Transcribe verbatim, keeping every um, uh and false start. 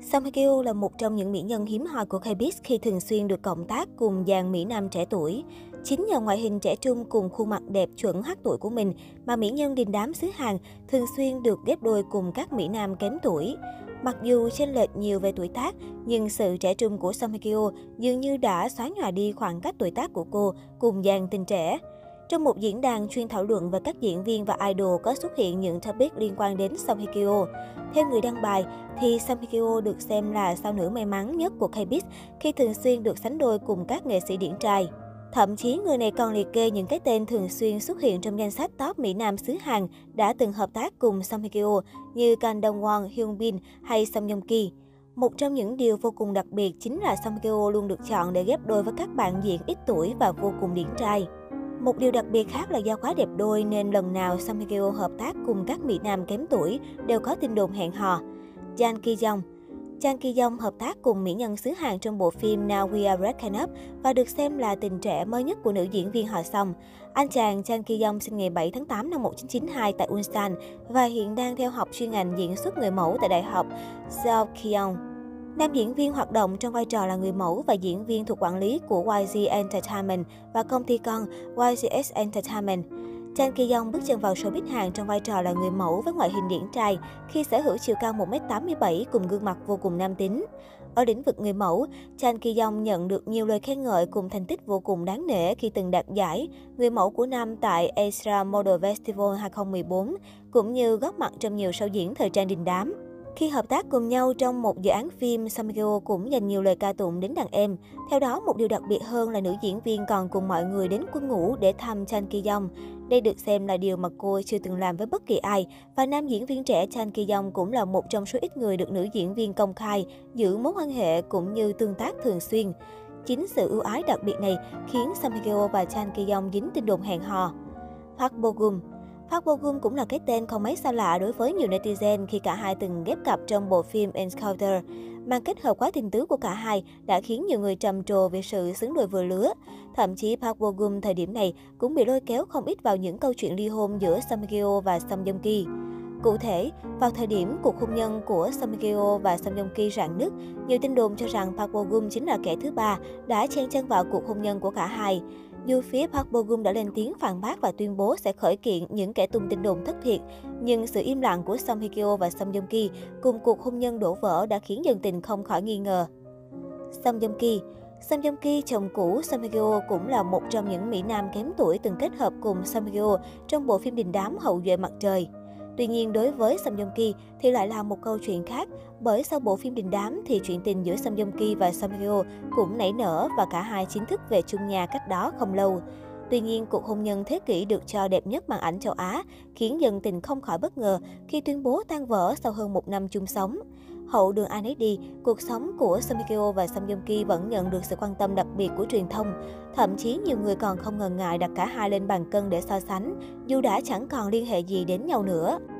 Song Hye Kyo là một trong những mỹ nhân hiếm hoi của K-pop khi thường xuyên được cộng tác cùng dàn mỹ nam trẻ tuổi. Chính nhờ ngoại hình trẻ trung cùng khuôn mặt đẹp chuẩn hát tuổi của mình mà mỹ nhân đình đám xứ Hàn thường xuyên được ghép đôi cùng các mỹ nam kém tuổi. Mặc dù chênh lệch nhiều về tuổi tác, nhưng sự trẻ trung của Song Hye Kyo dường như đã xóa nhòa đi khoảng cách tuổi tác của cô cùng dàn tinh trẻ. Trong một diễn đàn chuyên thảo luận về các diễn viên và idol có xuất hiện những topic liên quan đến Song Hye Kyo. Theo người đăng bài, thì Song Hye Kyo được xem là sao nữ may mắn nhất của K-pop khi thường xuyên được sánh đôi cùng các nghệ sĩ điển trai. Thậm chí người này còn liệt kê những cái tên thường xuyên xuất hiện trong danh sách top mỹ nam xứ Hàn đã từng hợp tác cùng Song Hye Kyo như Kang Dong Won, Hyun Bin hay Song Joong Ki. Một trong những điều vô cùng đặc biệt chính là Song Hye Kyo luôn được chọn để ghép đôi với các bạn diễn ít tuổi và vô cùng điển trai. Một điều đặc biệt khác là do quá đẹp đôi nên lần nào Song Hye Kyo hợp tác cùng các mỹ nam kém tuổi đều có tin đồn hẹn hò. Jang Ki Young Jang Ki Young hợp tác cùng mỹ nhân xứ Hàn trong bộ phim Now We Are Breaking Up và được xem là tình trẻ mới nhất của nữ diễn viên họ Song. Anh chàng Jang Ki Young sinh ngày bảy tháng tám năm một nghìn chín trăm chín mươi hai tại Ulsan và hiện đang theo học chuyên ngành diễn xuất người mẫu tại Đại học Seokyung. Nam diễn viên hoạt động trong vai trò là người mẫu và diễn viên thuộc quản lý của Y G Entertainment và công ty con Y G S Entertainment. Jang Ki Young bước chân vào showbiz Hàn trong vai trò là người mẫu với ngoại hình điển trai khi sở hữu chiều cao một mét tám mươi bảy cùng gương mặt vô cùng nam tính. Ở lĩnh vực người mẫu, Jang Ki Young nhận được nhiều lời khen ngợi cùng thành tích vô cùng đáng nể khi từng đạt giải người mẫu của năm tại Asia Model Festival hai không một bốn, cũng như góp mặt trong nhiều show diễn thời trang đình đám. Khi hợp tác cùng nhau trong một dự án phim, Song Hye Kyo cũng dành nhiều lời ca tụng đến đàn em. Theo đó, một điều đặc biệt hơn là nữ diễn viên còn cùng mọi người đến quân ngũ để thăm Jang Ki Young. Đây được xem là điều mà cô chưa từng làm với bất kỳ ai, và nam diễn viên trẻ Jang Ki Young cũng là một trong số ít người được nữ diễn viên công khai giữ mối quan hệ cũng như tương tác thường xuyên. Chính sự ưu ái đặc biệt này khiến Song Hye Kyo và Jang Ki Young dính tin đồn hẹn hò. Park Bo Gum Park Bo Gum cũng là cái tên không mấy xa lạ đối với nhiều netizen khi cả hai từng ghép cặp trong bộ phim Encounter. Màn kết hợp quá tình tứ của cả hai đã khiến nhiều người trầm trồ về sự xứng đôi vừa lứa. Thậm chí Park Bo Gum thời điểm này cũng bị lôi kéo không ít vào những câu chuyện ly hôn giữa Song Hye Kyo và Song Joong Ki. Cụ thể, vào thời điểm cuộc hôn nhân của Song Hye Kyo và Song Joong Ki rạn nứt, nhiều tin đồn cho rằng Park Bo Gum chính là kẻ thứ ba đã chen chân vào cuộc hôn nhân của cả hai. Dù phía Park Bo Gum đã lên tiếng phản bác và tuyên bố sẽ khởi kiện những kẻ tung tin đồn thất thiệt, nhưng sự im lặng của Song Hye Kyo và Song Joong Ki cùng cuộc hôn nhân đổ vỡ đã khiến dân tình không khỏi nghi ngờ. Song Joong Ki Song Joong Ki, chồng cũ Song Hye Kyo, cũng là một trong những mỹ nam kém tuổi từng kết hợp cùng Song Hye Kyo trong bộ phim đình đám Hậu duệ mặt trời. Tuy nhiên, đối với Song Joong Ki thì lại là một câu chuyện khác, bởi sau bộ phim đình đám thì chuyện tình giữa Song Joong Ki và Song Hye Kyo cũng nảy nở và cả hai chính thức về chung nhà cách đó không lâu. Tuy nhiên, cuộc hôn nhân thế kỷ được cho đẹp nhất màn ảnh châu Á khiến dân tình không khỏi bất ngờ khi tuyên bố tan vỡ sau hơn một năm chung sống. Hậu đường ai nấy đi, cuộc sống của Song Hye Kyo và Song Joong Ki vẫn nhận được sự quan tâm đặc biệt của truyền thông. Thậm chí nhiều người còn không ngần ngại đặt cả hai lên bàn cân để so sánh, dù đã chẳng còn liên hệ gì đến nhau nữa.